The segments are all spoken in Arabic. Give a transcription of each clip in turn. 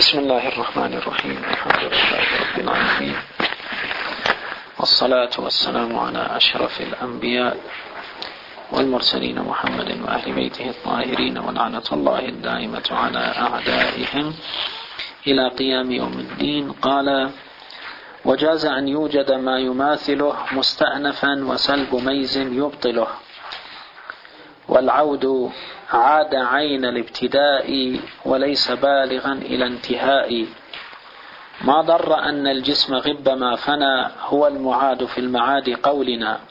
بسم الله الرحمن الرحيم. الحمد لله رب العالمين، والصلاة والسلام على أشرف الأنبياء والمرسلين محمد وأهل بيته الطاهرين، ولعنة الله الدائمة على أعدائهم إلى قيام يوم الدين. قال: وجاز أن يوجد ما يماثله مستأنفا وسلب ميز يبطله، والعود عاد عين الابتداء وليس بالغا إلى انتهاء. ما ضر أن الجسم غب ما فنى، هو المعاد في المعاد قولنا،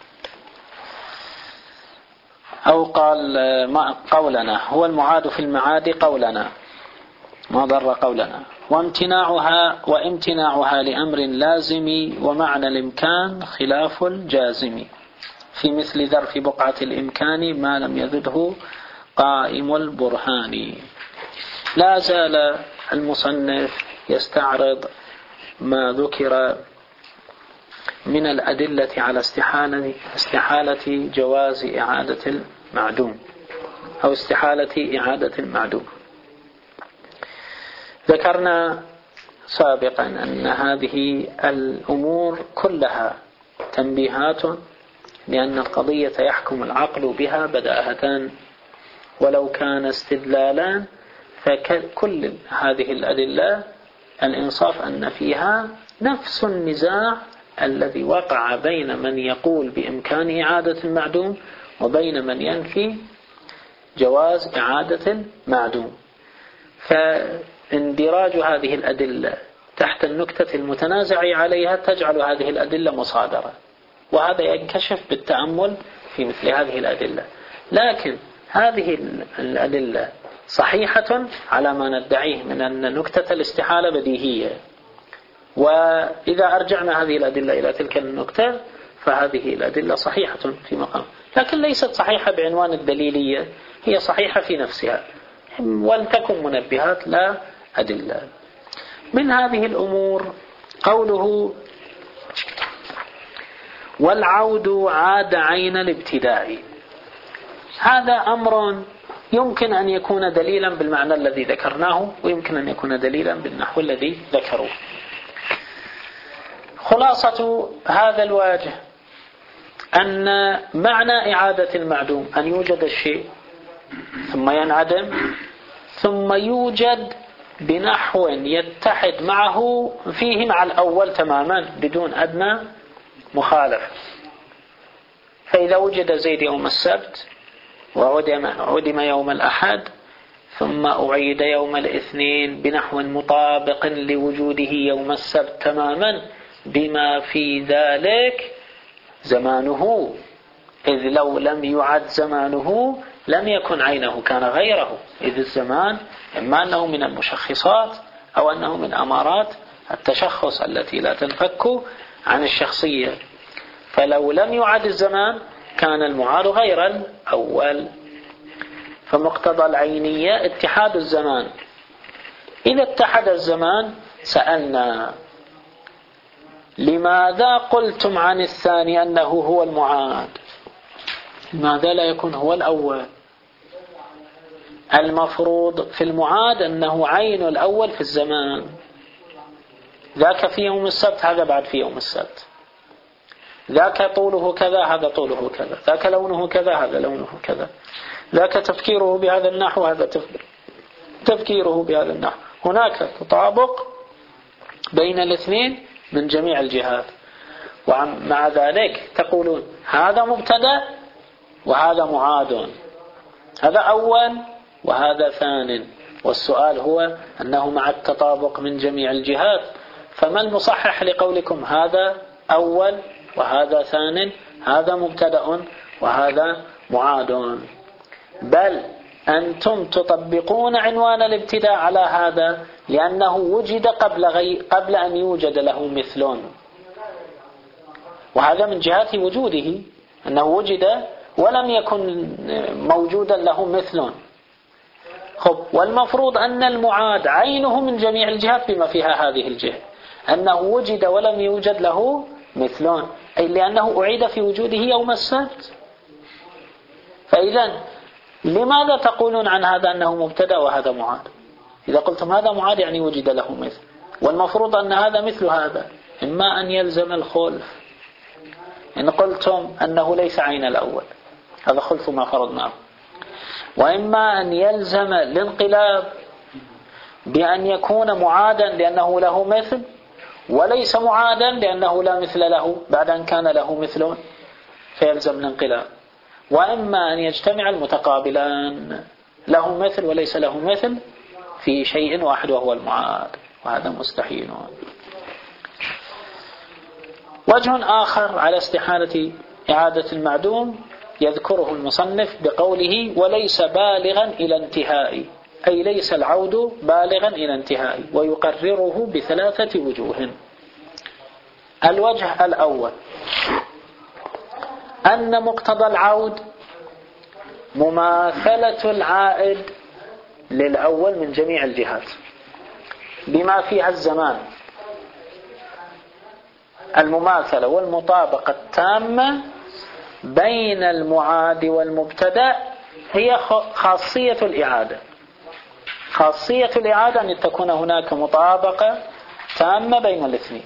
أو قال ما قولنا، هو المعاد في المعاد قولنا، ما ضر قولنا. وامتناعها لأمر لازم، ومعنى الإمكان خلاف الجازم، في مثل ظرف بقعة الإمكان ما لم يذده قائم البرهان. لا زال المصنف يستعرض ما ذكر من الأدلة على استحالة جواز إعادة المعدوم أو استحالة إعادة المعدوم. ذكرنا سابقا أن هذه الأمور كلها تنبيهات، لأن القضية يحكم العقل بها بداهة، ولو كان استدلالا فكل هذه الأدلة الإنصاف أن فيها نفس النزاع الذي وقع بين من يقول بإمكان إعادة المعدوم وبين من ينفي جواز إعادة المعدوم. فاندراج هذه الأدلة تحت النكتة المتنازع عليها تجعل هذه الأدلة مصادرة، وهذا ينكشف بالتأمل في مثل هذه الأدلة. لكن هذه الأدلة صحيحة على ما ندعيه من أن نكتة الاستحالة بديهية، وإذا أرجعنا هذه الأدلة إلى تلك النكتة فهذه الأدلة صحيحة في مقام، لكن ليست صحيحة بعنوان الدليلية، هي صحيحة في نفسها، ولتكن منبهات لا أدلة. من هذه الأمور قوله: والعود عاد عين الابتداء. هذا أمر يمكن أن يكون دليلا بالمعنى الذي ذكرناه، ويمكن أن يكون دليلا بالنحو الذي ذكروه. خلاصة هذا الواجه أن معنى إعادة المعدوم أن يوجد الشيء ثم ينعدم ثم يوجد بنحو يتحد معه فيه مع الأول تماما بدون أدنى مخالفة. فإذا وجد زيد يوم السبت وعدم يوم الأحد ثم أعيد يوم الاثنين بنحو مطابق لوجوده يوم السبت تماما بما في ذلك زمانه، إذ لو لم يعد زمانه لم يكن عينه، كان غيره، إذ الزمان إما أنه من المشخصات أو أنه من أمارات التشخص التي لا تنفك عن الشخصية. فلو لم يعد الزمان كان المعاد غير الأول. فمقتضى العينية اتحاد الزمان. إذا اتحد الزمان سألنا: لماذا قلتم عن الثاني أنه هو المعاد؟ لماذا لا يكون هو الأول؟ المفروض في المعاد أنه عين الأول في الزمان، ذاك في يوم السبت، هذا بعد في يوم السبت، ذاك طوله كذا، هذا طوله كذا، ذاك لونه كذا، هذا لونه كذا، ذاك تفكيره بهذا النحو، هذا تفكيره بهذا النحو. هناك تطابق بين الاثنين من جميع الجهات، ومع ذلك تقولون هذا مبتدأ وهذا معاد، هذا أول وهذا ثان، والسؤال هو أنه مع التطابق من جميع الجهات، فما المصحح لقولكم هذا أول وهذا ثان، هذا مبتدأ وهذا معاد؟ بل أنتم تطبقون عنوان الابتداء على هذا لأنه وجد قبل أن يوجد له مثل، وهذا من جهة وجوده، أنه وجد ولم يكن موجودا له مثل. والمفروض أن المعاد عينه من جميع الجهات بما فيها هذه الجهة، أنه وجد ولم يوجد له مثل، أي لأنه أعيد في وجوده يوم السبت. فإذا لماذا تقولون عن هذا أنه مبتدأ وهذا معاد؟ إذا قلتم هذا معاد يعني وجد له مثل، والمفروض أن هذا مثل هذا، إما أن يلزم الخلف إن قلتم أنه ليس عين الأول، هذا خلف ما فرضناه، وإما أن يلزم الانقلاب بأن يكون معادا لأنه له مثل، وليس معادا لأنه لا مثل له بعد أن كان له مثل فيلزم الانقلاب، وإما أن يجتمع المتقابلان، له مثل وليس له مثل في شيء واحد وهو المعاد، وهذا مستحيل. وجه آخر على استحالة إعادة المعدوم يذكره المصنف بقوله وليس بالغا إلى انتهاء، أي ليس العود بالغا إلى انتهاء، ويقرره بثلاثة وجوه. الوجه الأول أن مقتضى العود مماثلة العائد للأول من جميع الجهات بما فيها الزمان، المماثلة والمطابقة التامة بين المعاد والمبتدأ هي خاصية الإعادة. خاصية الإعادة أن تكون هناك مطابقة تامة بين الاثنين.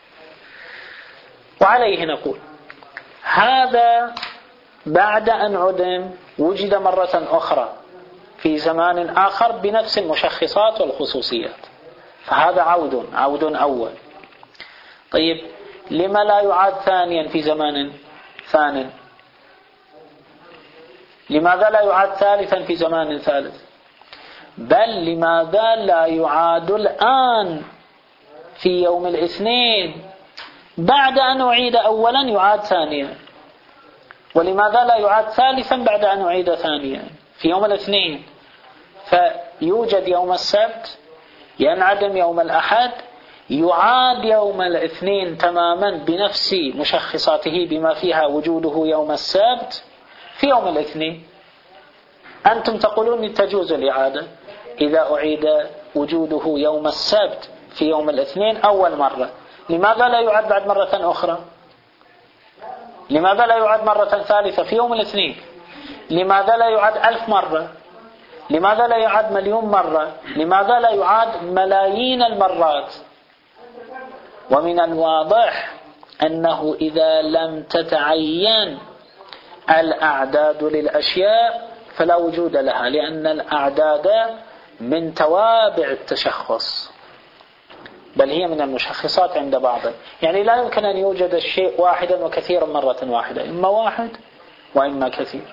وعليه نقول هذا بعد أن عدم وجد مرة أخرى في زمان آخر بنفس المشخصات والخصوصيات، فهذا عود أول. طيب لما لا يعاد ثانيا في زمان ثان؟ لماذا لا يعاد ثالثا في زمان ثالث؟ بل لماذا لا يعاد الآن في يوم الاثنين بعد أن أعيد أولا يعاد ثانيا؟ ولماذا لا يعاد ثالثا بعد أن أعيد ثانيا في يوم الاثنين؟ فيوجد يوم السبت، ينعدم يوم الأحد، يعاد يوم الاثنين تماما بنفس مشخصاته بما فيها وجوده يوم السبت في يوم الاثنين. أنتم تقولون تجوز الإعادة إذا أعيد وجوده يوم السبت في يوم الاثنين أول مرة، لماذا لا يعاد بعد مرة أخرى؟ لماذا لا يعاد مرة ثالثة في يوم الاثنين؟ لماذا لا يعاد 1000 مرة؟ لماذا لا يعاد 1,000,000 مرة؟ لماذا لا يعاد ملايين المرات؟ ومن الواضح أنه إذا لم تتعين الأعداد للأشياء فلا وجود لها، لأن الأعداد من توابع التشخص، بل هي من المشخصات عند بعض. يعني لا يمكن أن يوجد الشيء واحدا وكثيرا مرة واحدة، إما واحد وإما كثير.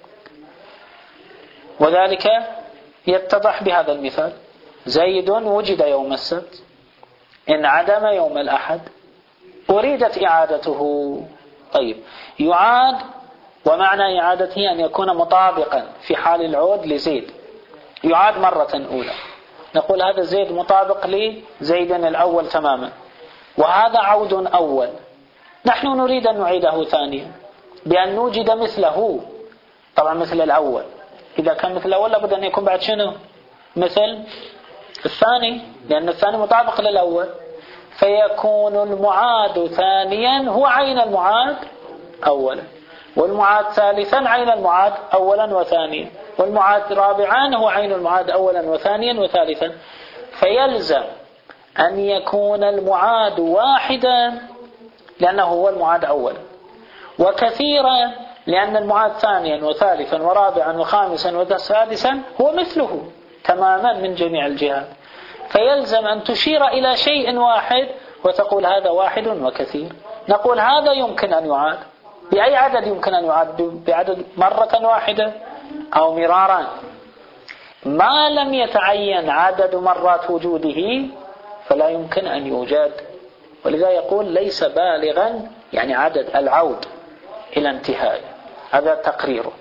وذلك يتضح بهذا المثال: زيد وجد يوم السبت، انعدم يوم الأحد، أريدت إعادته. طيب يعاد، ومعنى إعادته أن يكون مطابقا في حال العود لزيد، يعاد مرة أولى، نقول هذا زيد مطابق لزيد الأول تماما، وهذا عود أول. نحن نريد أن نعيده ثانيا بأن نوجد مثله، طبعا مثل الأول. إذا كان مثل الأول لابد أن يكون بعد شنو؟ مثل الثاني، لأن الثاني مطابق للأول، فيكون المعاد ثانيا هو عين المعاد أولا، والمعاد ثالثا عين المعاد أولا وثانيا، والمعاد رابعا هو عين المعاد أولا وثانيا وثالثا. فيلزم أن يكون المعاد واحدا لأنه هو المعاد أولا، وكثيرا لأن المعاد ثانيا وثالثا ورابعا وخامسا وسادسا هو مثله تماما من جميع الجهات. فيلزم أن تشير إلى شيء واحد وتقول هذا واحد وكثير. نقول هذا يمكن أن يعاد بأي عدد؟ يمكن أن يعاد بعدد مرة واحدة أو مرارا، ما لم يتعين عدد مرات وجوده فلا يمكن أن يوجد. ولذا يقول ليس بالغا، يعني عدد العود إلى انتهاء، هذا تقريره.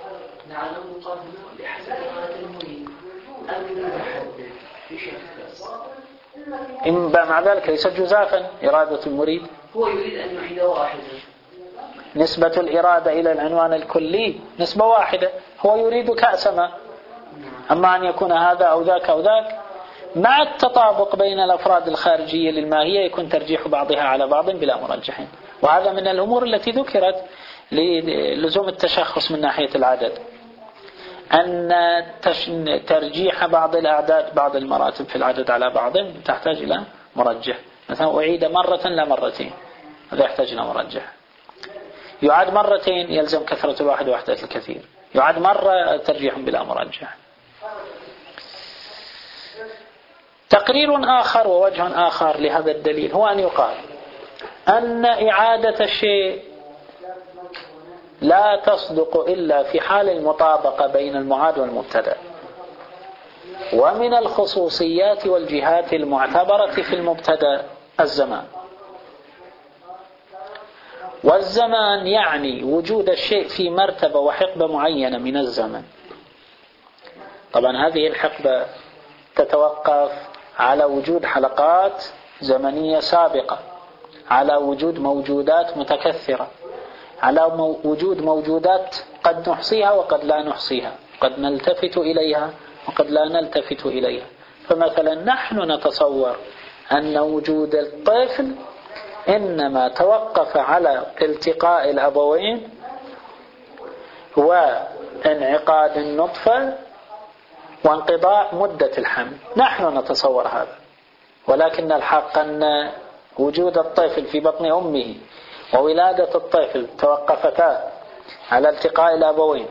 مع ذلك ليس جزافا إرادة المريد، هو يريد أن يعيد واحدا. نسبة الإرادة إلى العنوان الكلي نسبة واحدة، هو يريد كأس ماء. أما أن يكون هذا أو ذاك أو ذاك مع التطابق بين الأفراد الخارجية للماهية يكون ترجيح بعضها على بعض بلا مرجحين. وهذا من الأمور التي ذكرت للزوم التشخص من ناحية العدد. أن ترجيح بعض الأعداد بعض المراتب في العدد على بعضهم تحتاج إلى مرجح. مثلا أعيد مرة لا مرتين، هذا يحتاج إلى مرجح. يعاد مرتين يلزم كثرة الواحد ووحدة الكثير، يعاد مرة ترجيح بلا مرجح. تقرير آخر ووجه آخر لهذا الدليل هو أن يقال أن إعادة الشيء لا تصدق إلا في حال المطابقة بين المعاد والمبتدأ. ومن الخصوصيات والجهات المعتبرة في المبتدأ الزمان، والزمان يعني وجود الشيء في مرتبة وحقبة معينة من الزمن. طبعا هذه الحقبة تتوقف على وجود حلقات زمنية سابقة، على وجود موجودات متكثرة، على وجود موجودات قد نحصيها وقد لا نحصيها، قد نلتفت إليها وقد لا نلتفت إليها. فمثلا نحن نتصور أن وجود الطفل إنما توقف على التقاء الأبوين وانعقاد النطفة وانقضاء مدة الحمل، نحن نتصور هذا. ولكن الحق أن وجود الطفل في بطن أمه وولادة الطفل توقفتا على التقاء الأبوين،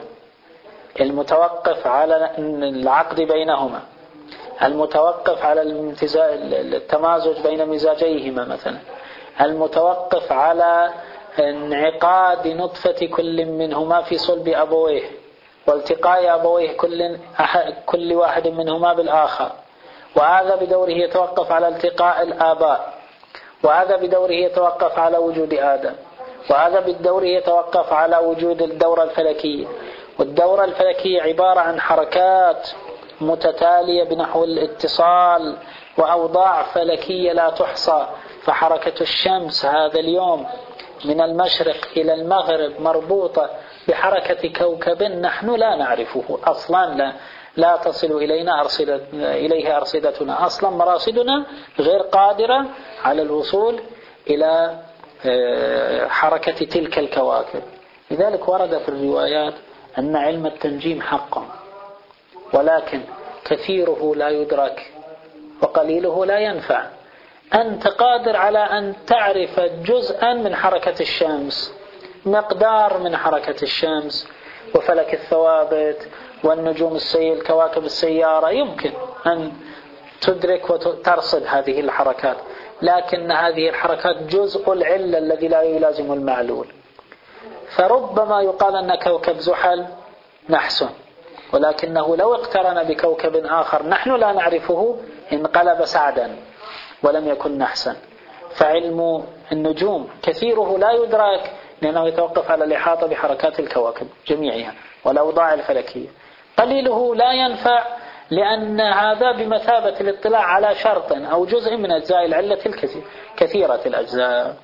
المتوقف على العقد بينهما، المتوقف على التمازج بين مزاجيهما مثلا، المتوقف على انعقاد نطفة كل منهما في صلب أبويه والتقاء أبويه كل واحد منهما بالآخر، وهذا بدوره يتوقف على التقاء الآباء، وهذا بدوره يتوقف على وجود آدم، وهذا بدوره يتوقف على وجود الدورة الفلكية. والدورة الفلكية عبارة عن حركات متتالية بنحو الاتصال وأوضاع فلكية لا تحصى. فحركة الشمس هذا اليوم من المشرق إلى المغرب مربوطة بحركة كوكب نحن لا نعرفه أصلا، لا تصل إليه أرصدتنا أصلا، مراصدنا غير قادرة على الوصول إلى حركة تلك الكواكب. لذلك ورد في الروايات أن علم التنجيم حق، ولكن كثيره لا يدرك وقليله لا ينفع. أنت قادر على أن تعرف جزءا من حركة الشمس، مقدار من حركة الشمس وفلك الثوابت والنجوم الكواكب السيارة، يمكن أن تدرك وترصد هذه الحركات، لكن هذه الحركات جزء العلة الذي لا يلازم المعلول. فربما يقال أن كوكب زحل نحس، ولكنه لو اقترن بكوكب آخر نحن لا نعرفه انقلب سعدا ولم يكن نحسا. فعلم النجوم كثيره لا يدرك لأنه يتوقف على الإحاطة بحركات الكواكب جميعها والأوضاع الفلكية. قليله لا ينفع لأن هذا بمثابة الاطلاع على شرط أو جزء من أجزاء العلة كثيرة الأجزاء.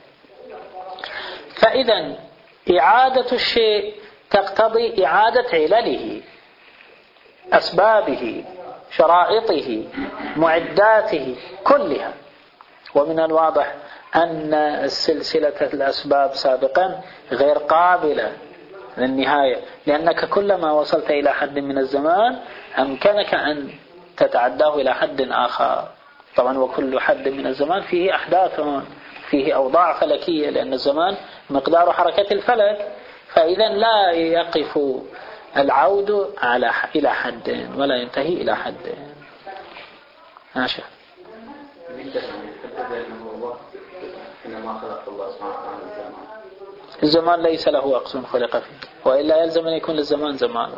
فإذا إعادة الشيء تقتضي إعادة علله، أسبابه، شرائطه، معداته كلها. ومن الواضح أن سلسلة الأسباب سابقا غير قابلة للنهاية، لأنك كلما وصلت إلى حد من الزمان أمكنك أن تتعداه إلى حد آخر. طبعا وكل حد من الزمان فيه أحداث، فيه أوضاع فلكية، لأن الزمان مقدار حركة الفلك. فإذا لا يقف العود إلى حد ولا ينتهي إلى حد. ماشي. الزمان ليس له أقسم خلق فيه، وإلا يلزم أن يكون للزمان زمان.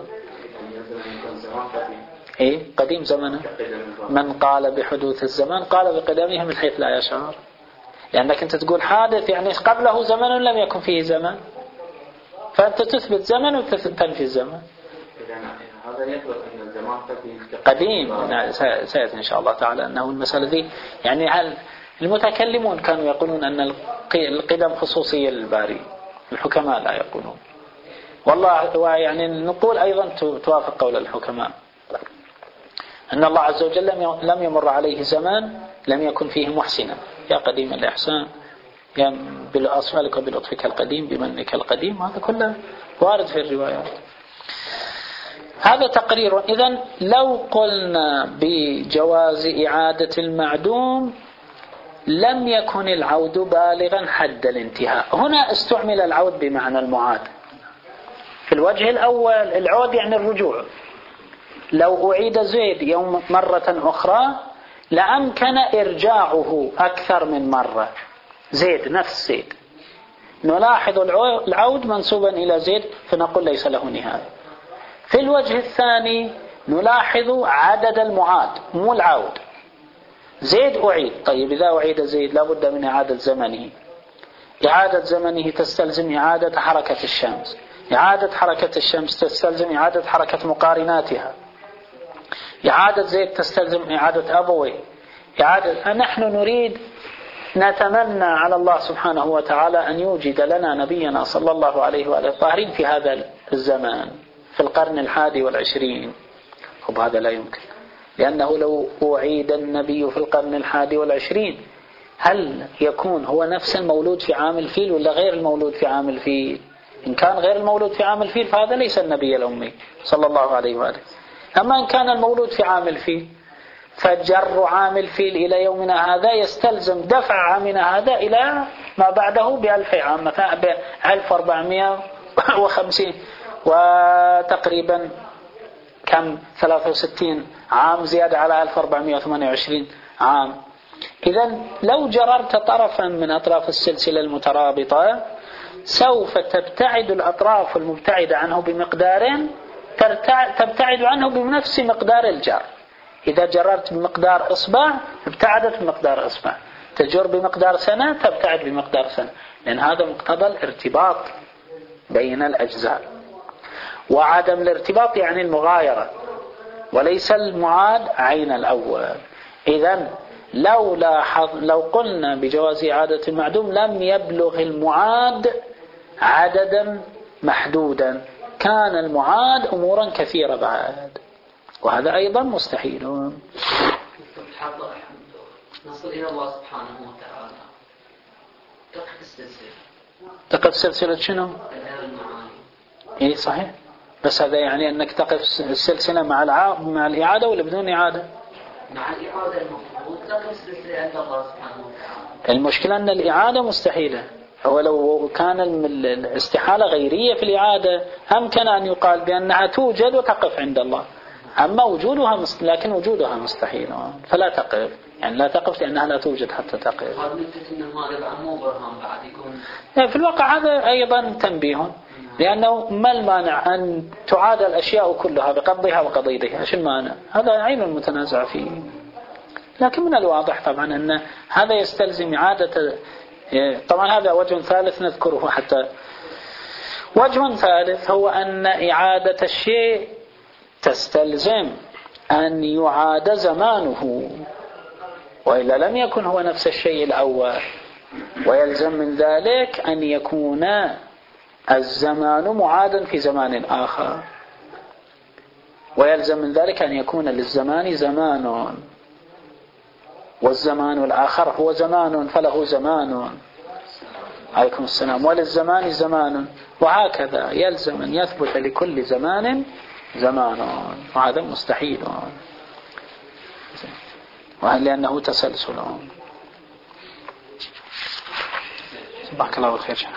إيه قديم زمنه. من قال بحدوث الزمان قال بقدامه من حيث لا يشعر، لأنك أنت تقول حادث يعني قبله زمن لم يكن فيه زمان، فأنت تثبت زمن وتنفي الزمن. هذا يثبت أن الزمان قديم. سيأتي إن شاء الله تعالى أنه المسألة ذي يعني المتكلمون كانوا يقولون أن القدم خصوصية للباري، الحكماء لا يقولون. والله يعني نقول أيضا توافق قول الحكماء أن الله عز وجل لم يمر عليه زمان لم يكن فيه محسنا، يا قديم الإحسان، يا بالأصفالك وبلطفك القديم بمنك القديم، هذا كله وارد في الروايات. هذا تقرير. إذن لو قلنا بجواز إعادة المعدوم لم يكن العود بالغا حد الانتهاء. هنا استعمل العود بمعنى المعاد. في الوجه الأول العود يعني الرجوع. لو أعيد زيد يوم مرة أخرى لأمكن إرجاعه أكثر من مرة. زيد نفس زيد، نلاحظ العود منسوبا إلى زيد فنقول ليس له نهاية. في الوجه الثاني نلاحظ عدد المعاد مو العود. زيد أعيد، طيب إذا أعيد زيد لابد من إعادة زمنه. إعادة زمنه تستلزم إعادة حركة الشمس. إعادة حركة الشمس تستلزم إعادة حركة مقارناتها. إعادة زيد تستلزم إعادة أبوي. نحن نريد نتمنى على الله سبحانه وتعالى أن يوجد لنا نبينا صلى الله عليه وآله الطاهرين في هذا الزمان في القرن 21. وهذا لا يمكن، لأنه لو أعيد النبي في القرن 21 هل يكون هو نفس المولود في عام الفيل ولا غير المولود في عام الفيل؟ إن كان غير المولود في عام الفيل فهذا ليس النبي الأمي صلى الله عليه وآله. أما إن كان المولود في عام الفيل فجر عام الفيل إلى يومنا هذا يستلزم دفع عامنا هذا إلى ما بعده ب1000 عام، مثلا ب1450 وتقريبا كم 63 عام زيادة على 1428 عام. إذن لو جررت طرفا من أطراف السلسلة المترابطة سوف تبتعد الأطراف المبتعدة عنه بمقدار تبتعد عنه بنفس مقدار الجر. إذا جررت بمقدار إصبع ابتعدت بمقدار إصبع، تجر بمقدار سنة تبتعد بمقدار سنة، لأن هذا مقتضى الارتباط بين الأجزاء. وعدم الارتباط يعني المغايرة وليس المعاد عين الأول. إذن لو قلنا بجواز إعادة المعدوم لم يبلغ المعاد عددا محدودا، كان المعاد أمورا كثيرة بعد، وهذا أيضا مستحيل. نصل إلى الله سبحانه وتعالى تقف السلسلة. تقف سلسلة شنو؟ إيه صحيح، بس هذا يعني أنك تقف السلسلة مع الإعادة ولا بدون إعادة؟ مع الإعادة المفروض تقف السلسلة عند الله سبحانه وتعالى. المشكلة أن الإعادة مستحيلة. هو لو كان الاستحالة غيرية في الإعادة أمكن أن يقال بأنها توجد وتقف عند الله، أما وجودها لكن وجودها مستحيل فلا تقف، يعني لا تقف لأنها لا توجد حتى تقف. في الواقع هذا أيضا تنبيه، لأنه ما المانع أن تعاد الأشياء كلها بقبضها وقضيضها؟ إيش المانع؟ هذا عين المتنازع فيه. لكن من الواضح طبعا أن هذا يستلزم إعادة. طبعا هذا وجه ثالث نذكره حتى. وجه ثالث هو أن إعادة الشيء تستلزم أن يعاد زمانه، وإلا لم يكن هو نفس الشيء الأول، ويلزم من ذلك أن يكون الزمان معادا في زمان آخر، ويلزم من ذلك أن يكون للزمان زمان، والزمان الآخر هو زمان فله زمان عليكم السلام، وللزمان زمان، وهكذا يلزم أن يثبت لكل زمان زمان، وهذا مستحيل لأنه تسلسل. سبحانك الله والخير شأنك.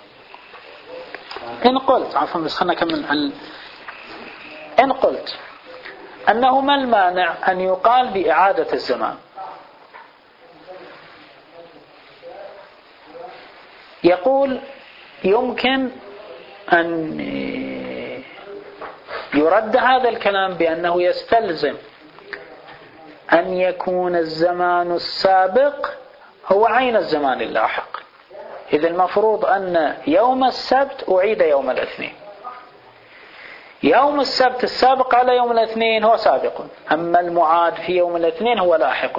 إن قلت عفوا بس خلنا نكمل. إن قلت أنه ما المانع أن يقال بإعادة الزمان؟ يقول يمكن أن يرد هذا الكلام بأنه يستلزم أن يكون الزمان السابق هو عين الزمان اللاحق. إذا المفروض أن يوم السبت أعيد يوم الاثنين، يوم السبت السابق على يوم الاثنين هو سابق، أما المعاد في يوم الاثنين هو لاحق.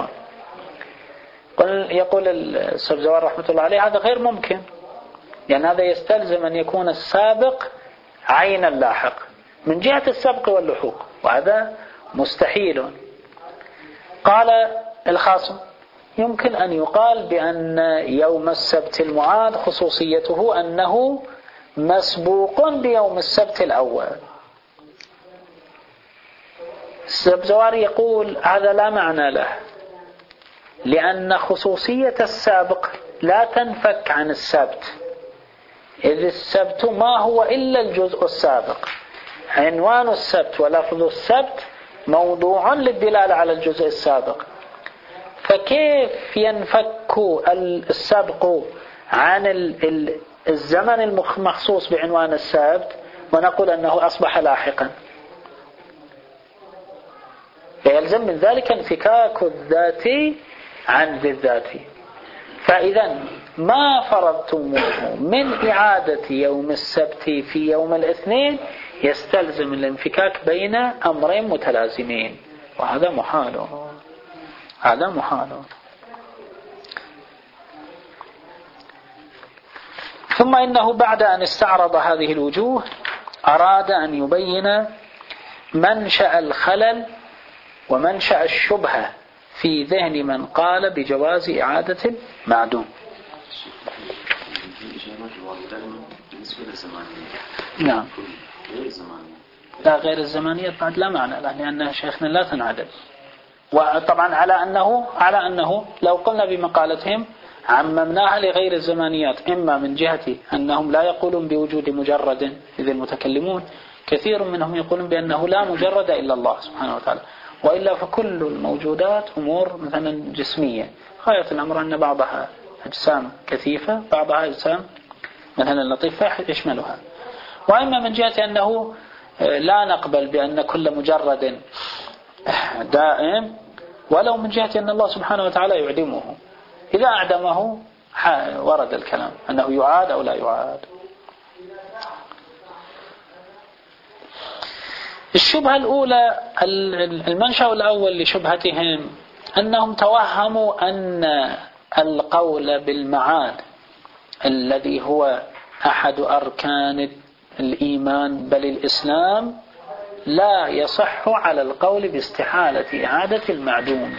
يقول السبزوار رحمة الله عليه هذا غير ممكن، لأن هذا يستلزم أن يكون السابق عين اللاحق من جهة السبق واللحوق، وهذا مستحيل. قال الخاصم يمكن أن يقال بأن يوم السبت المعاد خصوصيته أنه مسبوق بيوم السبت الأول، السبزواري يقول هذا لا معنى له، لأن خصوصية السابق لا تنفك عن السبت، إذ السبت ما هو إلا الجزء السابق. عنوان السبت ولفظ السبت موضوع للدلالة على الجزء السابق، فكيف ينفك السبق عن الزمن المخصوص بعنوان السبت ونقول أنه أصبح لاحقا؟ فيلزم من ذلك انفكاك الذاتي عن ذي الذاتي. فإذا ما فرضتموه من إعادة يوم السبت في يوم الاثنين يستلزم الانفكاك بين أمرين متلازمين، وهذا محال. هذا محال. ثم إنه بعد أن استعرض هذه الوجوه أراد أن يبين منشأ الخلل ومنشأ الشبهة في ذهن من قال بجواز إعادة المعدوم. نعم. لا غير الزمانية بعد لا معنى له، لأن شيخنا لا تنعدم. وطبعا على أنه لو قلنا بمقالتهم عممناها لغير الزمانيات، إما من جهة أنهم لا يقولون بوجود مجرد، إذ المتكلمون كثير منهم يقولون بأنه لا مجرد إلا الله سبحانه وتعالى، وإلا فكل الموجودات أمور مثلا جسمية، غاية الأمر أن بعضها أجسام كثيفة بعضها أجسام مثلا لطيفة يشملها. وإما من جهة أنه لا نقبل بأن كل مجرد دائم، ولو من جهة أن الله سبحانه وتعالى يعدمه، إذا أعدمه ورد الكلام أنه يعاد أو لا يعاد. الشبهة الأولى، المنشأ الأول لشبهتهم أنهم توهموا أن القول بالمعاد الذي هو أحد أركان الإيمان بل الإسلام لا يصح على القول باستحالة إعادة المعدوم،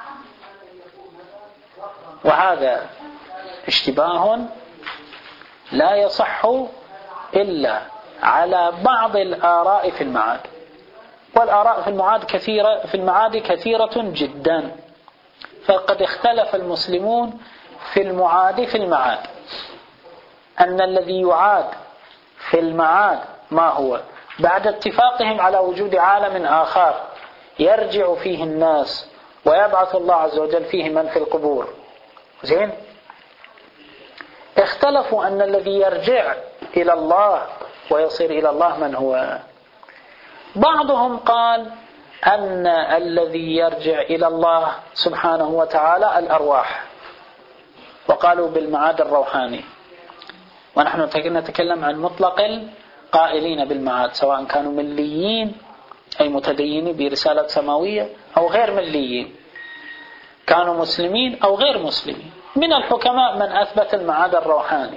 وهذا اشتباه لا يصح إلا على بعض الآراء في المعاد، والآراء في المعاد كثيرة جدا، فقد اختلف المسلمون في المعاد في المعاد، أن الذي يعاد في المعاد ما هو بعد اتفاقهم على وجود عالم آخر يرجع فيه الناس ويبعث الله عز وجل فيه من في القبور. زين، اختلفوا أن الذي يرجع إلى الله ويصير إلى الله من هو. بعضهم قال أن الذي يرجع إلى الله سبحانه وتعالى الأرواح، وقالوا بالمعاد الروحاني، ونحن نتكلم عن مطلق القائلين بالمعاد، سواء كانوا مليين أي متدينين برسالة سماوية أو غير مليين، كانوا مسلمين أو غير مسلمين. من الحكماء من أثبت المعاد الروحاني،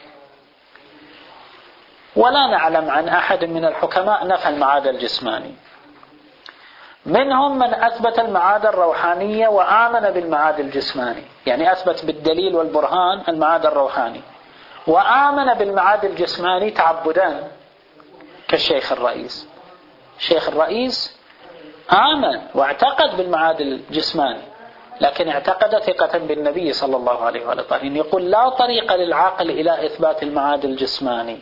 ولا نعلم عن أحد من الحكماء نفى المعاد الجسماني. منهم من أثبت المعاد الروحانية وآمن بالمعاد الجسماني، يعني أثبت بالدليل والبرهان المعاد الروحاني، وآمن بالمعاد الجسماني تعبدان، كالشيخ الرئيس. الشيخ الرئيس آمن واعتقد بالمعاد الجسماني، لكن اعتقد ثقة بالنبي صلى الله عليه وآله، يقول لا طريق للعقل إلى إثبات المعاد الجسماني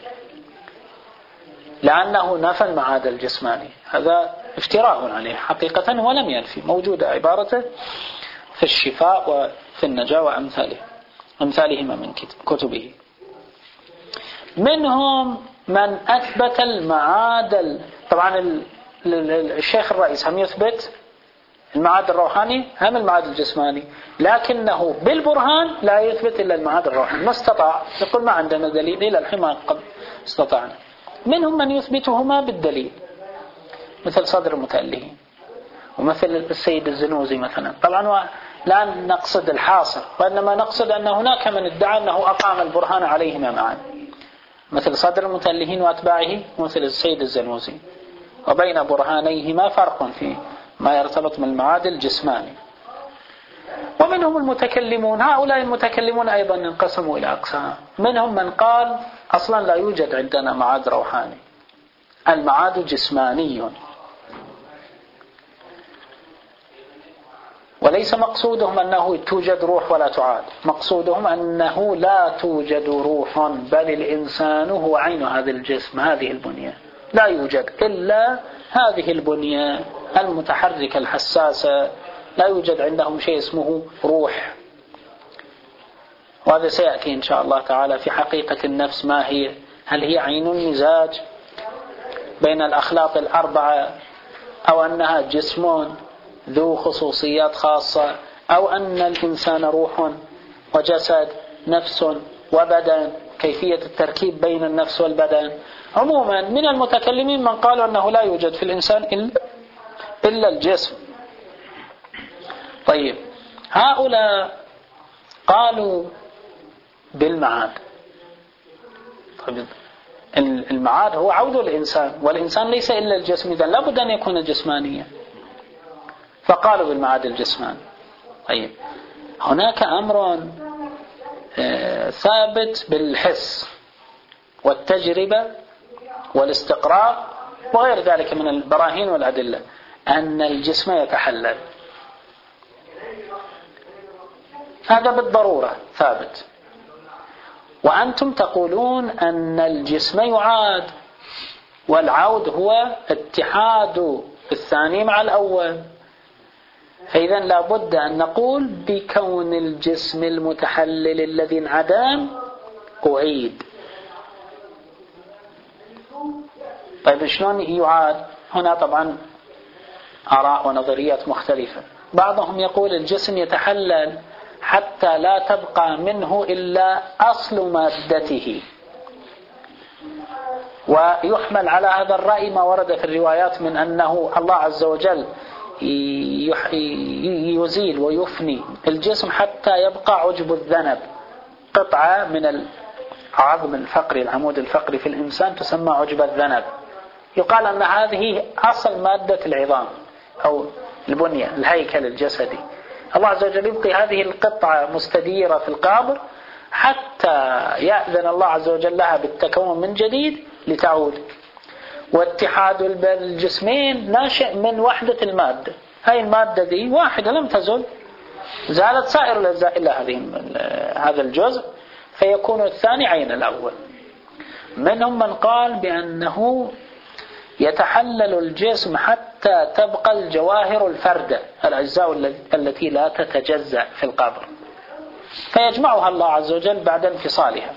لأنه نفى المعاد الجسماني. هذا افتراء عليه حقيقة، ولم ينفي، موجودة عبارته في الشفاء وفي النجاة وأمثالهما من كتبه. منهم من أثبت المعاد، طبعا الشيخ الرئيس هم يثبت المعاد الروحاني هم المعاد الجسماني، لكنه بالبرهان لا يثبت إلا المعاد الروحاني، ما استطاع، يقول ما عندنا دليل إلى الحين ما قد استطعنا. منهم من يثبتهما بالدليل مثل صدر المتألهين ومثل السيد الزنوزي مثلا. طبعا لا نقصد الحاصر، وإنما نقصد أن هناك من ادعى أنه أقام البرهان عليهما معا، مثل صدر المتألهين وأتباعه ومثل السيد الزنوزي، وبين برهانيهما فرق في ما يرتبط من المعاد الجسماني. ومنهم المتكلمون، هؤلاء المتكلمون أيضا انقسموا إلى أقسام. منهم من قال أصلا لا يوجد عندنا معاد روحاني، المعاد جسماني، وليس مقصودهم أنه توجد روح ولا تعاد، مقصودهم أنه لا توجد روح، بل الإنسان هو عين هذا الجسم، هذه البنية، لا يوجد إلا هذه البنية المتحركة الحساسة، لا يوجد عندهم شيء اسمه روح. وهذا سيأتي إن شاء الله تعالى في حقيقة النفس ما هي، هل هي عين مزاج بين الأخلاط الأربعة، أو أنها جسم ذو خصوصيات خاصة، أو أن الإنسان روح وجسد، نفس وبدن، كيفية التركيب بين النفس والبدن. عموما من المتكلمين من قالوا أنه لا يوجد في الإنسان إلا الجسم. طيب، هؤلاء قالوا بالمعاد. طيب، المعاد هو عود الإنسان، والإنسان ليس إلا الجسم، إذن لابد أن يكون جسمانيا، فقالوا بالمعاد الجسماني. طيب، هناك أمر ثابت بالحس والتجربة والاستقراء وغير ذلك من البراهين والأدلة، أن الجسم يتحلل، هذا بالضرورة ثابت. وأنتم تقولون أن الجسم يعاد، والعود هو اتحاد الثاني مع الأول، فإذا لابد أن نقول بكون الجسم المتحلل الذي انعدم أعيد. طيب، شلون يعاد؟ هنا طبعا آراء ونظريات مختلفة. بعضهم يقول الجسم يتحلل حتى لا تبقى منه إلا أصل مادته، ويحمل على هذا الرأي ما ورد في الروايات من أنه الله عز وجل يزيل ويفني الجسم حتى يبقى عجب الذنب، قطعة من العظم الفقري، العمود الفقري في الإنسان تسمى عجب الذنب. يقال أن هذه أصل مادة العظام أو البنية، الهيكل الجسدي. الله عز وجل يبقي هذه القطعة مستديرة في القبر حتى يأذن الله عز وجل لها بالتكون من جديد لتعود. واتحاد الجسمين ناشئ من وحدة المادة، هاي المادة دي واحدة لم تزل، زالت سائر الأجزاء إلا هذا الجزء، فيكون الثاني عين الأول. منهم من قال بأنه يتحلل الجسم حتى تبقى الجواهر الفردة، الأجزاء التي لا تتجزأ في القبر، فيجمعها الله عز وجل بعد انفصالها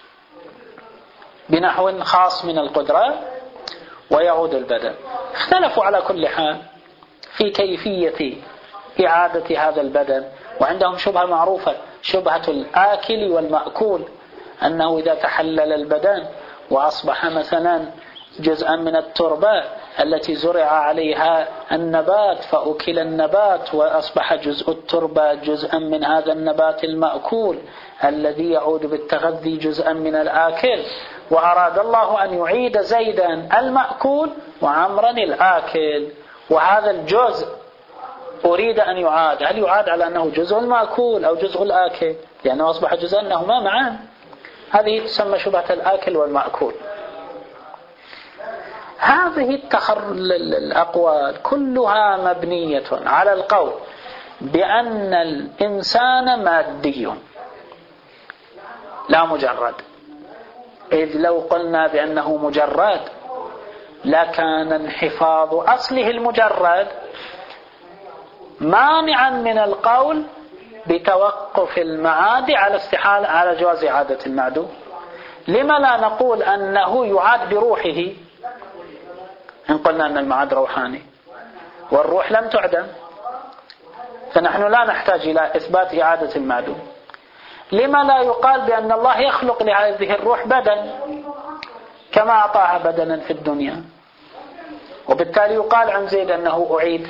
بنحو خاص من القدرة ويعود البدن. اختلفوا على كل حال في كيفية إعادة هذا البدن، وعندهم شبهة معروفة، شبهة الآكل والمأكول، أنه إذا تحلل البدن وأصبح مثلا جزءا من التربة التي زرع عليها النبات فأكل النبات، وأصبح جزء التربة جزءا من هذا النبات المأكول الذي يعود بالتغذي جزءا من الآكل، وأراد الله أن يعيد زيدا المأكول وعمرا الآكل، وهذا الجزء أريد أن يعاد، هل يعاد على أنه جزء المأكول أو جزء الآكل؟ لأنه أصبح جزءا أنهما معان. هذه تسمى شبهة الآكل والمأكول. هذه الأقوال كلها مبنية على القول بأن الإنسان مادي لا مجرد، إذ لو قلنا بأنه مجرد لكان انحفاظ أصله المجرد مانعا من القول بتوقف المعاد على جواز إعادة المعدوم. لما لا نقول أنه يعاد بروحه إن قلنا أن المعاد روحاني والروح لم تعدم، فنحن لا نحتاج إلى إثبات إعادة المعدوم. لما لا يقال بأن الله يخلق لهذه الروح بدن كما أعطاها بدنا في الدنيا، وبالتالي يقال عن زيد أنه أعيد،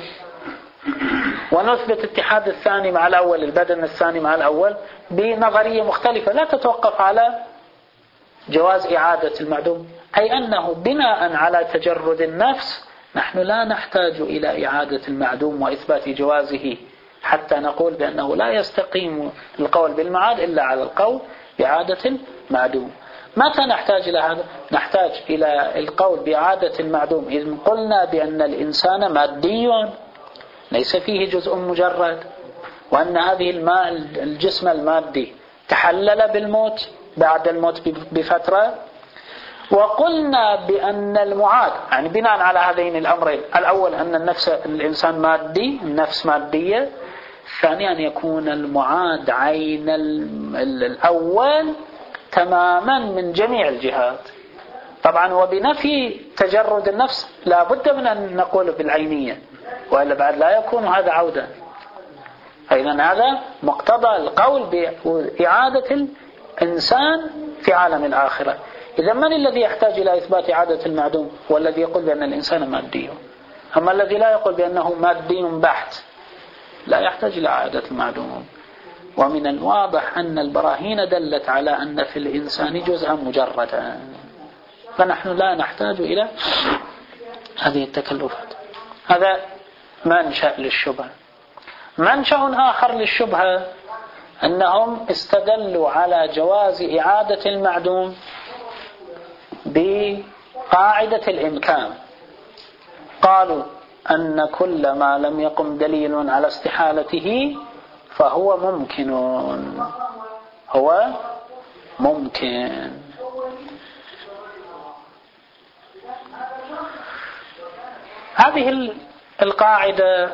ونثبت اتحاد الثاني مع الأول، البدن الثاني مع الأول بنظرية مختلفة لا تتوقف على جواز إعادة المعدوم، أي أنه بناء على تجرد النفس نحن لا نحتاج إلى إعادة المعدوم وإثبات جوازه حتى نقول بأنه لا يستقيم القول بالمعاد إلا على القول بإعادة المعدوم. متى نحتاج إلى هذا؟ نحتاج إلى القول بإعادة المعدوم إذ قلنا بأن الإنسان مادي ليس فيه جزء مجرد، وأن هذه الجسم المادي تحلل بالموت بعد الموت بفترة. وقلنا بأن المعاد، يعني بناء على هذين الأمرين، الأول أن الإنسان مادي، النفس مادية، ثانيا أن يكون المعاد عين الأول تماما من جميع الجهات. طبعا وبنفي تجرد النفس لا بد من أن نقول بالعينية، وإلا بعد لا يكون هذا عودة. أيضا هذا مقتضى القول بإعادة الإنسان في عالم الآخرة. إذا من الذي يحتاج إلى إثبات إعادة المعدوم؟ هو الذي يقول بأن الإنسان مادي. أما الذي لا يقول بأنه مادي بحت لا يحتاج إلى إعادة المعدوم. ومن الواضح أن البراهين دلت على أن في الإنسان جزءا مجردا، فنحن لا نحتاج إلى هذه التكلفات. هذا منشأ للشبهة. منشأ آخر للشبهة أنهم استدلوا على جواز إعادة المعدوم بقاعدة الإمكان. قالوا أن كل ما لم يقم دليل على استحالته فهو ممكن. هو ممكن. هذه القاعدة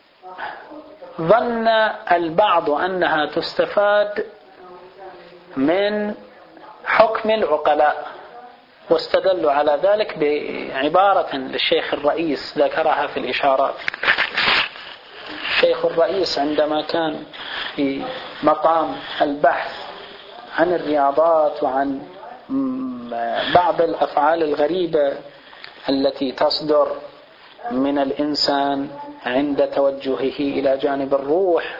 ظن البعض أنها تستفاد من حكم العقلاء، واستدلوا على ذلك بعبارة للشيخ الرئيس ذكرها في الإشارات. الشيخ الرئيس عندما كان في مقام البحث عن الرياضات وعن بعض الأفعال الغريبة التي تصدر من الإنسان عند توجهه إلى جانب الروح،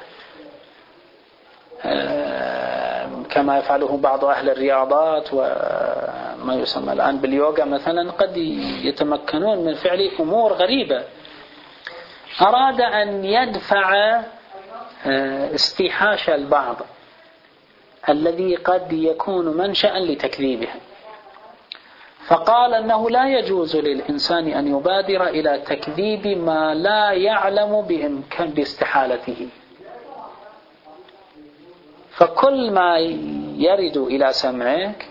كما يفعله بعض أهل الرياضات وما يسمى الآن باليوغا مثلا، قد يتمكنون من فعل أمور غريبة. أراد أن يدفع استيحاش البعض الذي قد يكون منشأ لتكذيبه، فقال أنه لا يجوز للإنسان أن يبادر إلى تكذيب ما لا يعلم باستحالته. فكل ما يرد إلى سمعك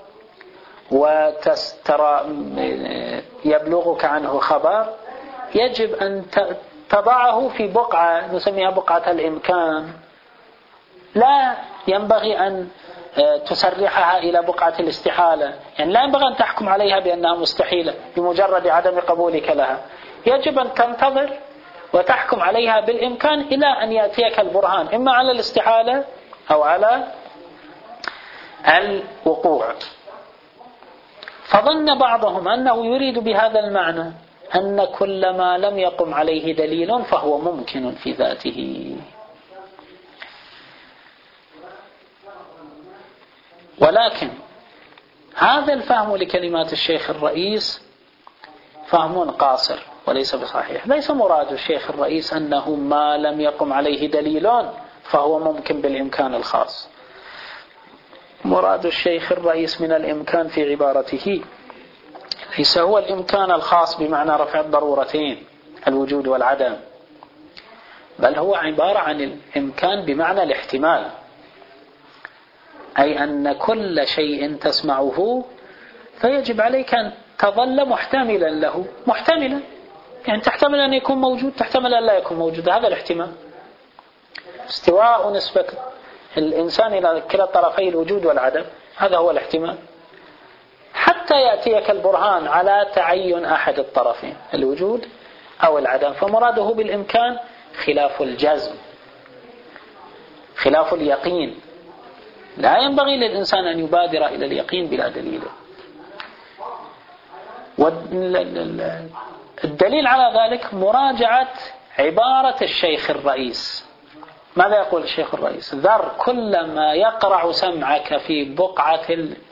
يبلغك عنه خبر يجب أن تضعه في بقعة نسميها بقعة الإمكان، لا ينبغي أن تسرحها إلى بقعة الاستحالة. يعني لا ينبغي أن تحكم عليها بأنها مستحيلة بمجرد عدم قبولك لها، يجب أن تنتظر وتحكم عليها بالإمكان إلى أن يأتيك البرهان إما على الاستحالة أو على الوقوع. فظن بعضهم أنه يريد بهذا المعنى أن كل ما لم يقم عليه دليل فهو ممكن في ذاته. ولكن هذا الفهم لكلمات الشيخ الرئيس فهم قاصر وليس بصحيح. ليس مراد الشيخ الرئيس أنه ما لم يقم عليه دليل فهو ممكن بالإمكان الخاص. مراد الشيخ الرئيس من الإمكان في عبارته ليس هو الإمكان الخاص بمعنى رفع الضرورتين الوجود والعدم، بل هو عبارة عن الإمكان بمعنى الاحتمال، أي أن كل شيء تسمعه فيجب عليك أن تظل محتملا له. محتملا يعني تحتمل أن يكون موجود، تحتمل أن لا يكون موجود. هذا الاحتمال استواء نسبة الإنسان إلى كلا طرفي الوجود والعدم، هذا هو الاحتمال، حتى يأتيك البرهان على تعين أحد الطرفين الوجود أو العدم. فمراده بالإمكان خلاف الجزم، خلاف اليقين. لا ينبغي للإنسان أن يبادر إلى اليقين بلا دليل. والدليل على ذلك مراجعة عبارة الشيخ الرئيس. ماذا يقول الشيخ الرئيس؟ ذر كل ما يقرع سمعك في بقعة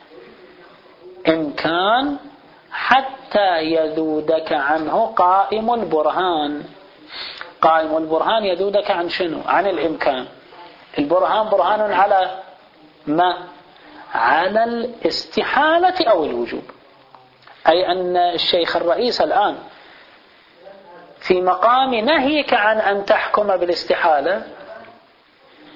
الإمكان حتى يذودك عنه قائم البرهان. قائم البرهان يذودك عن شنو؟ عن الإمكان. البرهان برهان على ما؟ على الاستحالة أو الوجوب. أي أن الشيخ الرئيس الآن في مقام نهيك عن أن تحكم بالاستحالة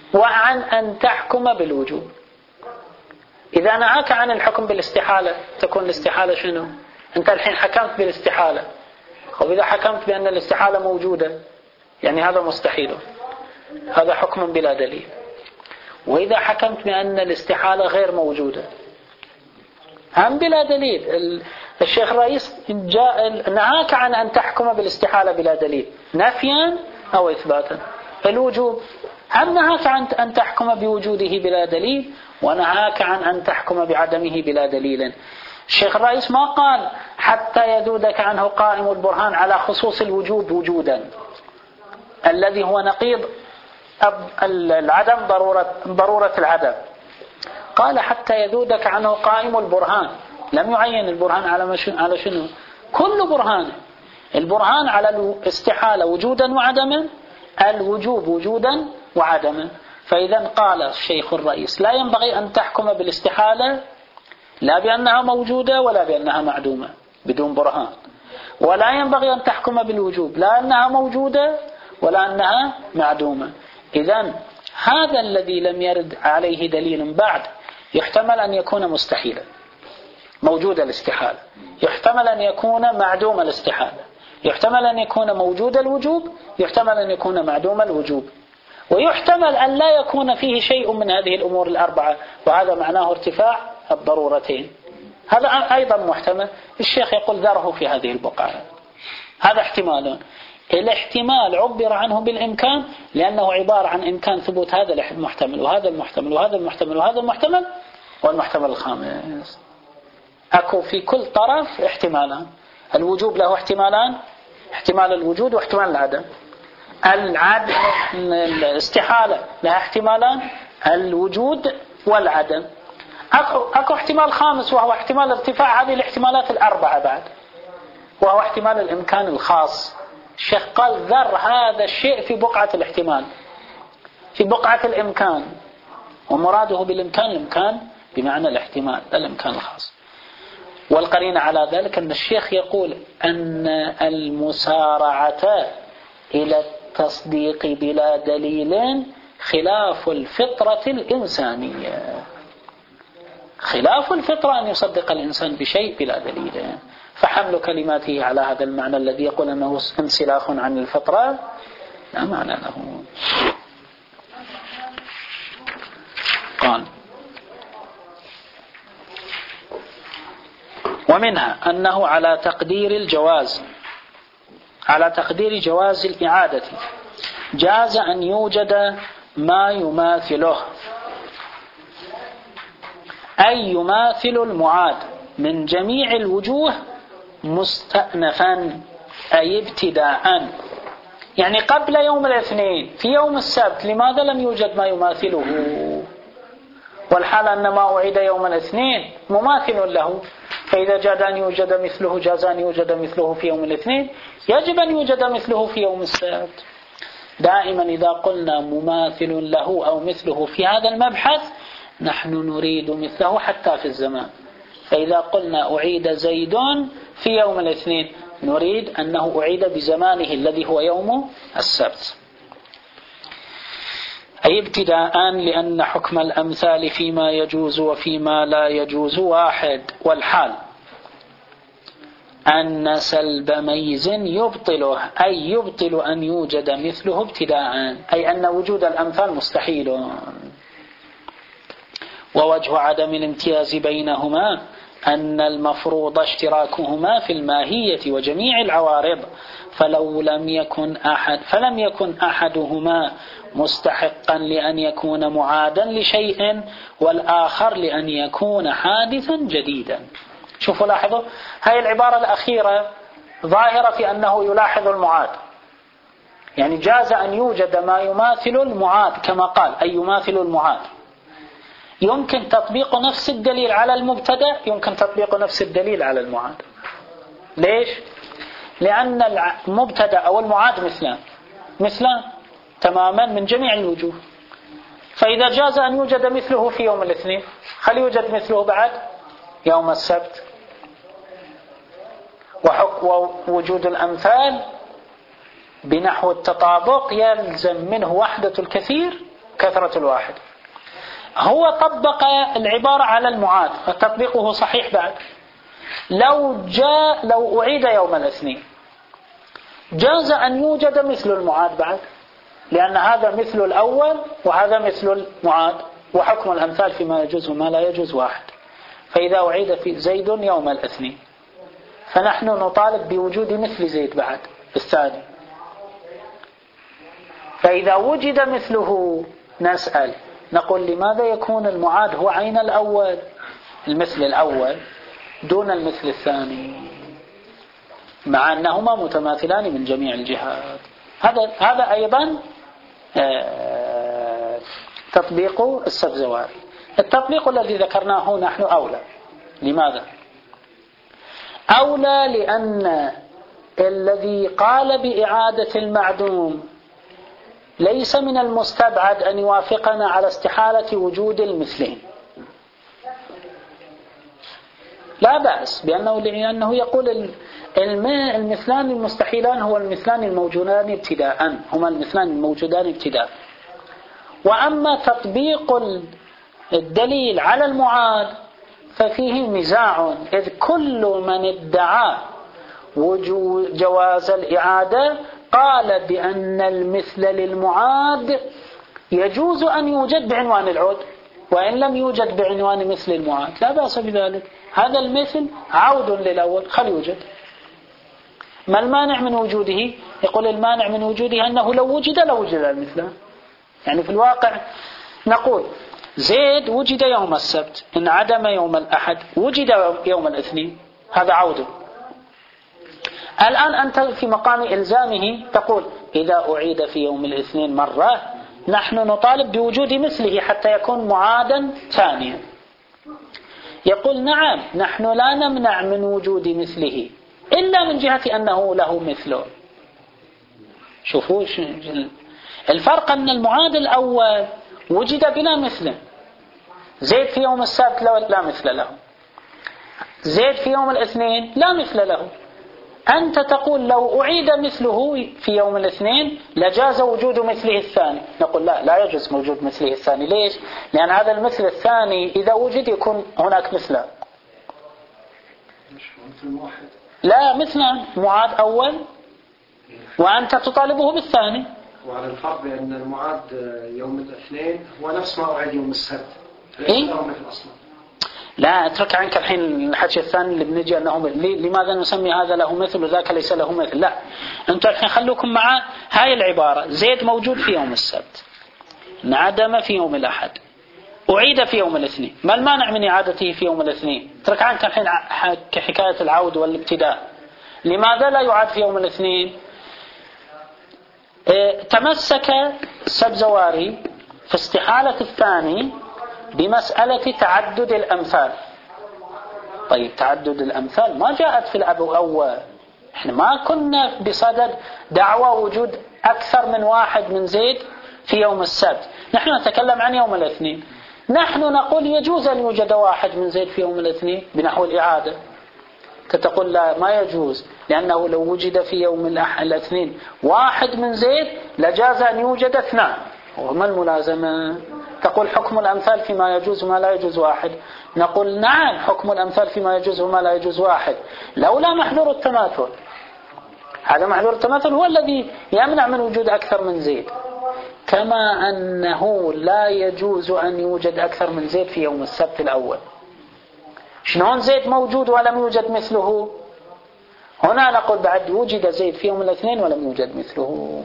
وعن أن تحكم بالوجوب. إذا نهاك عن الحكم بالاستحالة تكون الاستحالة شنو؟ أنت الحين حكمت بالاستحالة، وإذا حكمت بأن الاستحالة موجودة يعني هذا مستحيل، هذا حكم بلا دليل. وإذا حكمت بأن الاستحالة غير موجودة هم بلا دليل. الشيخ الرئيس نهاك عن أن تحكم بالاستحالة بلا دليل نفيا أو إثباتا. الوجوب هم نهاك عن أن تحكم بوجوده بلا دليل، ونهاك عن أن تحكم بعدمه بلا دليل. الشيخ الرئيس ما قال حتى يذودك عنه قائم البرهان على خصوص الوجوب وجودا الذي هو نقيض العدم ضرورة العدم. قال حتى يذودك عنه قائم البرهان، لم يعين البرهان على شنو؟ كل برهان. البرهان على الاستحالة وجودا وعدما، الوجوب وجودا وعدما. فإذا قال الشيخ الرئيس لا ينبغي أن تحكم بالاستحالة لا بأنها موجودة ولا بأنها معدومة بدون برهان، ولا ينبغي أن تحكم بالوجوب لا أنها موجودة ولا أنها معدومة. إذن هذا الذي لم يرد عليه دليل بعد يحتمل أن يكون مستحيلا موجود الاستحالة، يحتمل أن يكون معدوم الاستحالة، يحتمل أن يكون موجود الوجوب، يحتمل أن يكون معدوم الوجوب، ويحتمل أن لا يكون فيه شيء من هذه الأمور الأربعة، وهذا معناه ارتفاع الضرورتين. هذا أيضا محتمل. الشيخ يقول ذره في هذه البقعة. هذا احتمال. الاحتمال عبر عنه بالإمكان لأنه عبارة عن إمكان ثبوت هذا المحتمل وهذا المحتمل وهذا المحتمل وهذا المحتمل والمحتمل الخامس. أكو في كل طرف احتمالان. الوجوب له احتمالان، احتمال الوجود واحتمال العدم. الاستحالة لها احتمالان، الوجود والعدم. أكو احتمال خامس وهو احتمال ارتفاع هذه الاحتمالات الأربعة بعد، وهو احتمال الإمكان الخاص. الشيخ قال ذر هذا الشيء في بقعة الاحتمال، في بقعة الإمكان، ومراده بالإمكان الإمكان بمعنى الاحتمال الإمكان الخاص. والقرينة على ذلك أن الشيخ يقول أن المسارعة إلى التصديق بلا دليل خلاف الفطرة الإنسانية. خلاف الفطرة أن يصدق الإنسان بشيء بلا دليل. فحمل كلماته على هذا المعنى الذي يقول أنه انسلاخ عن الفطرة لا معنى له. قال ومنها أنه على تقدير جواز الإعادة جاز أن يوجد ما يماثله، أي يماثل المعاد من جميع الوجوه مستأنفا أي ابتداء. يعني قبل يوم الاثنين في يوم السبت لماذا لم يوجد ما يماثله؟ والحال أن ما أعيد يوم الاثنين مماثل له، فإذا جاز أن يوجد مثله جاز أن يوجد مثله في يوم الاثنين، يجب أن يوجد مثله في يوم السبت. دائما إذا قلنا مماثل له أو مثله في هذا المبحث نحن نريد مثله حتى في الزمان. فإذا قلنا أعيد زيد في يوم الاثنين نريد أنه أعيد بزمانه الذي هو يوم السبت. أي ابتداء لأن حكم الأمثال فيما يجوز وفيما لا يجوز واحد. والحال أن سلب ميز يبطله، أي يبطل أن يوجد مثله ابتداء، أي أن وجود الأمثال مستحيل. ووجه عدم الامتياز بينهما أن المفروض اشتراكهما في الماهية وجميع العوارض، فلم يكن أحدهما مستحقا لأن يكون معادا لشيء والآخر لأن يكون حادثا جديدا. شوفوا لاحظوا هاي العبارة الأخيرة ظاهرة في أنه يلاحظ المعاد، يعني جاز أن يوجد ما يماثل المعاد كما قال، أي يماثل المعاد. يمكن تطبيق نفس الدليل على المبتدأ، يمكن تطبيق نفس الدليل على المعاد. ليش؟ لأن المبتدأ أو المعاد مثلان تماما من جميع الوجوه. فإذا جاز أن يوجد مثله في يوم الاثنين هل يوجد مثله بعد يوم السبت؟ ووجود الأمثال بنحو التطابق يلزم منه وحدة الكثير كثرة الواحد. هو طبق العبارة على المعاد، فتطبيقه صحيح بعد. لو أعيد يوم الاثنين جاز أن يوجد مثل المعاد بعد، لأن هذا مثل الأول وهذا مثل المعاد، وحكم الأمثال فيما يجوز وما لا يجوز واحد. فإذا أعيد في زيد يوم الاثنين فنحن نطالب بوجود مثل زيد بعد الثاني. فإذا وجد مثله نسأل نقول لماذا يكون المعاد هو عين الأول، المثل الأول، دون المثل الثاني، مع أنهما متماثلان من جميع الجهات. هذا أيضا تطبيق السبزواري. التطبيق الذي ذكرناه نحن أولى. لماذا؟ أولى لأن الذي قال بإعادة المعدوم ليس من المستبعد أن يوافقنا على استحالة وجود المثلين. لا بأس لأنه يقول المثلان المستحيلان هو المثلان الموجودان ابتداء، هما المثلان الموجودان ابتداء. وأما تطبيق الدليل على المعاد ففيه نزاع، إذ كل من ادعى جواز الإعادة قال بأن المثل للمعاد يجوز أن يوجد بعنوان العود، وإن لم يوجد بعنوان مثل المعاد لا بأس بذلك. هذا المثل عود للأول، خل يوجد. ما المانع من وجوده؟ يقول المانع من وجوده أنه لو وجد لوجد المثل. يعني في الواقع نقول زيد وجد يوم السبت، انعدم يوم الأحد، وجد يوم الاثنين، هذا عود. الآن أنت في مقام إلزامه تقول إذا أعيد في يوم الاثنين مرة نحن نطالب بوجود مثله حتى يكون معادا ثانيا. يقول نعم، نحن لا نمنع من وجود مثله إلا من جهة أنه له مثله. شوفوا الفرق، أن المعاد الأول وجد بلا مثله. زيد في يوم السبت لا مثل له، زيد في يوم الاثنين لا مثل له. أنت تقول لو أعيد مثله في يوم الاثنين لجاز وجود مثله الثاني. نقول لا يجوز وجود مثله الثاني. ليش؟ لأن هذا المثل الثاني إذا وجد يكون هناك مثله. لا، مثل معاد أول وأنت تطالبه بالثاني. وعلى الفرق بأن المعاد يوم الاثنين هو نفس ما أعيد يوم السبت، ليس إيه؟ له مثل أصلا. لا، اترك عنك الحين الحكي الثاني اللي بنجي أنه لماذا نسمي هذا له مثل وذاك ليس له مثل. لا، أنتم الحين خلوكم مع هاي العبارة. زيد موجود في يوم السبت، انعدم في يوم الأحد، أعيد في يوم الاثنين. ما المانع من إعادته في يوم الاثنين؟ اترك عنك الحين حكاية العود والابتداء. لماذا لا يعاد في يوم الاثنين؟ تمسك السبزواري في استحالة الثاني بمسألة تعدد الأمثال. طيب تعدد الأمثال ما جاءت في الأول. احنا ما كنا بصدد دعوى وجود أكثر من واحد من زيد في يوم السبت، نحن نتكلم عن يوم الاثنين. نحن نقول يجوز أن يوجد واحد من زيد في يوم الاثنين بنحو الإعادة. تقول لا، ما يجوز، لأنه لو وجد في يوم الاثنين واحد من زيد لجاز أن يوجد اثنان. وما الملازمة؟ تقول حكم الأمثال فيما يجوز وما لا يجوز واحد. نقول نعم، حكم الأمثال فيما يجوز وما لا يجوز واحد، لولا محذور التماثل. هذا محذور التماثل هو الذي يمنع من وجود أكثر من زيد، كما أنه لا يجوز أن يوجد أكثر من زيد في يوم السبت الأول. شلون زيد موجود ولم يوجد مثله؟ هنا نقول بعد وجد زيد في يوم الاثنين ولم يوجد مثله.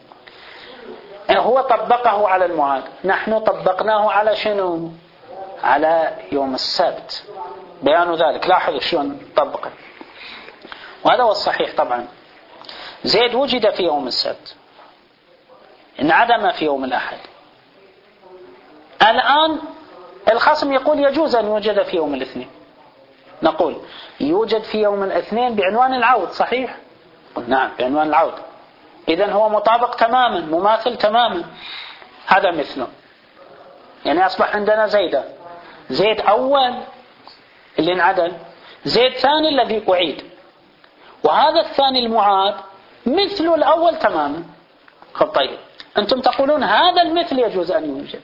هو طبقه على المعاد، نحن طبقناه على شنو؟ على يوم السبت. بيان ذلك لاحظوا شلون طبقه، وهذا هو الصحيح. طبعا زيد وجد في يوم السبت، انعدم في يوم الأحد. الآن الخصم يقول يجوز أن يوجد في يوم الاثنين. نقول يوجد في يوم الاثنين بعنوان العود، صحيح؟ نعم، بعنوان العود. إذن هو مطابق تماما، مماثل تماما. هذا مثله. يعني أصبح عندنا زيد أول اللي انعدل، زيد ثاني الذي أعيد، وهذا الثاني المعاد مثل الأول تماما. طيب أنتم تقولون هذا المثل يجوز أن يوجد.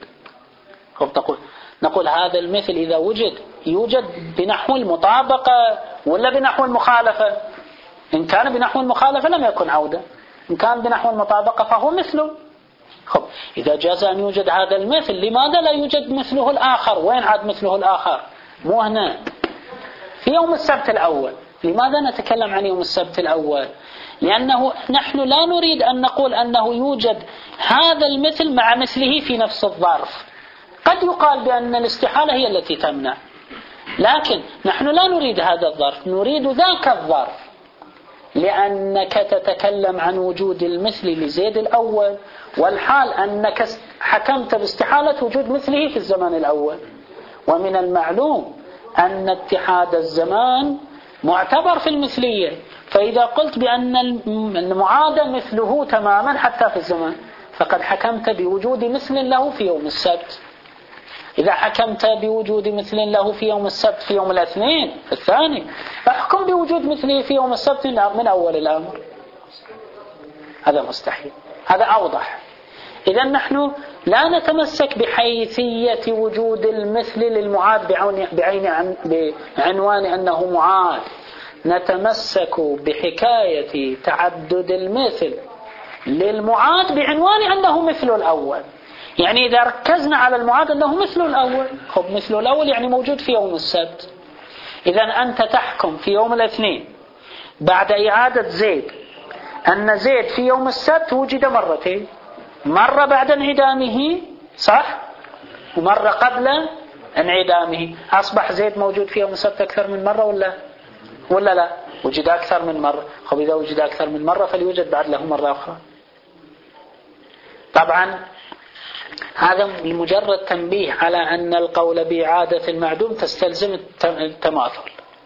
نقول هذا المثل إذا وجد يوجد بنحو المطابقة ولا بنحو المخالفة؟ إن كان بنحو المخالفة لم يكن عودة، إن كان بنحو المطابقة فهو مثله. إذا جاز أن يوجد هذا المثل، لماذا لا يوجد مثله الآخر؟ وين عاد مثله الآخر؟ مو هنا في يوم السبت الأول. لماذا نتكلم عن يوم السبت الأول؟ لأنه نحن لا نريد أن نقول أنه يوجد هذا المثل مع مثله في نفس الظرف. قد يقال بأن الاستحالة هي التي تمنع، لكن نحن لا نريد هذا الظرف، نريد ذاك الظرف، لأنك تتكلم عن وجود المثل لزيد الأول، والحال أنك حكمت باستحالة وجود مثله في الزمان الأول. ومن المعلوم أن اتحاد الزمان معتبر في المثلية، فإذا قلت بأن المعاد مثله تماما حتى في الزمان، فقد حكمت بوجود مثل له في يوم السبت. إذا حكمت بوجود مثل له في يوم السبت في يوم الاثنين في الثاني، فاحكم بوجود مثله في يوم السبت من أول الأمر. هذا مستحيل، هذا أوضح. إذا نحن لا نتمسك بحيثية وجود المثل للمعاد بعنوان أنه معاد، نتمسك بحكاية تعدد المثل للمعاد بعنوان أنه مثل الأول. يعني إذا ركزنا على المعاد أنه مثل الأول، مثل الأول يعني موجود في يوم السبت. إذا أنت تحكم في يوم الاثنين بعد إعادة زيد أن زيد في يوم السبت وجد مرتين، مرة بعد انعدامه صح، ومرة قبل انعدامه. أصبح زيد موجود في يوم السبت أكثر من مرة ولا لا؟ وجد أكثر من مرة. إذا وجد أكثر من مرة فليوجد بعد له مرة أخرى. طبعا هذا لمجرد تنبيه على أن القول بإعادة المعدوم تستلزم التماثل.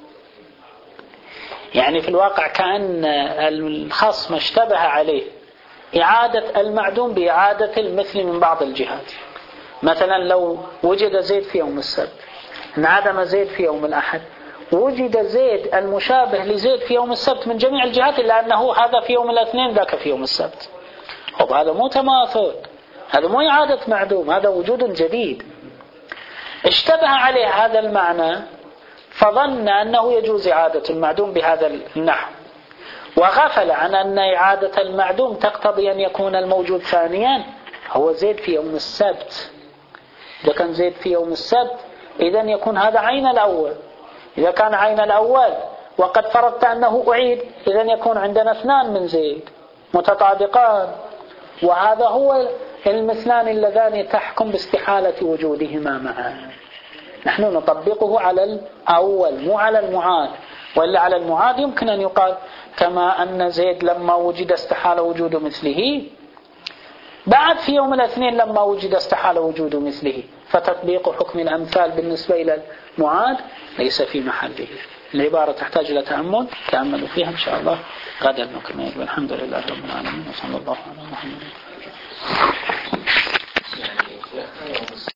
يعني في الواقع كأن الخصم اشتبه عليه إعادة المعدوم بإعادة المثل من بعض الجهات. مثلا لو وجد زيد في يوم السبت، انعدم زيد في يوم الأحد، وجد زيد المشابه لزيد في يوم السبت من جميع الجهات، إلا أنه هذا في يوم الاثنين ذاك في يوم السبت. هذا مو تماثل، هذا مو إعادة معدوم، هذا وجود جديد. اشتبه عليه هذا المعنى فظن أنه يجوز إعادة المعدوم بهذا النحو، وغفل عن أن إعادة المعدوم تقتضي أن يكون الموجود ثانيا هو زيد في يوم السبت. إذا كان زيد في يوم السبت إذن يكون هذا عين الأول. إذا كان عين الأول وقد فرضت أنه أعيد، إذن يكون عندنا اثنان من زيد متطابقان، وهذا هو المثلان اللذان تحكم باستحالة وجودهما معا. نحن نطبقه على الأول مو على المعاد، وإلا على المعاد يمكن أن يقال كما أن زيد لما وجد استحال وجود مثله، بعد في يوم الاثنين لما وجد استحال وجود مثله، فتطبيق حكم الأمثال بالنسبة إلى المعاد ليس في محله. العبارة تحتاج إلى تأمل، تأملوا فيها إن شاء الله غدا نكمل. والحمد لله رب العالمين، وصلى الله على محمد.